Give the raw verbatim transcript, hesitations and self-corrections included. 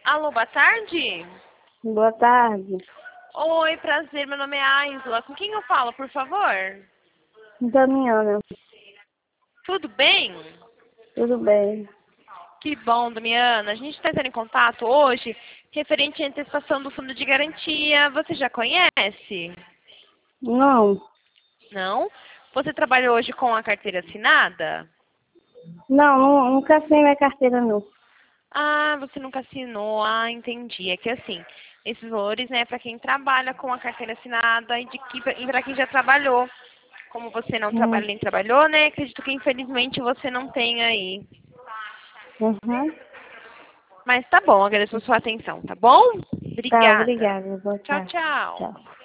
Alô, boa tarde. Boa tarde. Oi, prazer, meu nome é Aisla. Com quem eu falo, por favor? Damiana, Tudo bem? tudo bem? Que bom, Damiana. A gente está entrando em contato hoje referente à antecipação do fundo de garantia. Você já conhece? Não, Não? Você trabalha hoje com a carteira assinada? não, nu- nunca assinei minha carteira, não. Ah, você nunca assinou. Ah, entendi. É que assim, esses valores, né, para quem trabalha com a carteira assinada e de que, e para quem já trabalhou. Como você não Hum, trabalha nem trabalhou, né? Acredito que infelizmente você não tem aí. Uhum. Mas tá bom, agradeço a sua atenção, tá bom? Tá, Obrigada. obrigada. Boa Tchau, tarde. tchau. Tchau.